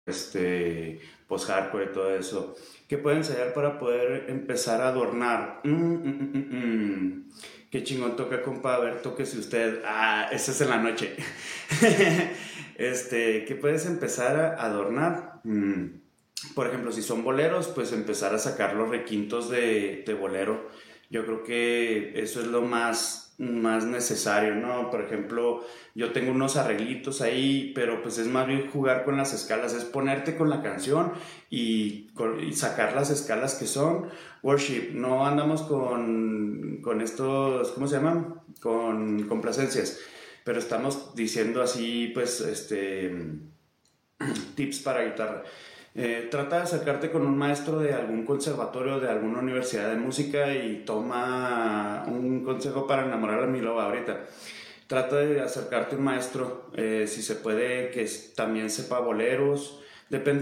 post-hardcore y todo eso. ¿Qué puede ensayar para poder empezar a adornar? Qué chingón toca, compa. A ver, tóquese usted. Ah, esa es en la noche. ¿Qué puedes empezar a adornar? Por ejemplo, si son boleros, pues empezar a sacar los requintos de bolero. Yo creo que eso es lo más necesario, ¿no? Por ejemplo, yo tengo unos arreglitos ahí, pero pues es más bien jugar con las escalas, es ponerte con la canción y sacar las escalas que son worship. No andamos con estos, ¿cómo se llaman? Con complacencias, pero estamos diciendo así, pues, tips para guitarra. Trata de acercarte con un maestro de algún conservatorio, de alguna universidad de música y toma un consejo para enamorar a mi loba ahorita. Trata de acercarte a un maestro, si se puede, que también sepa boleros. Depende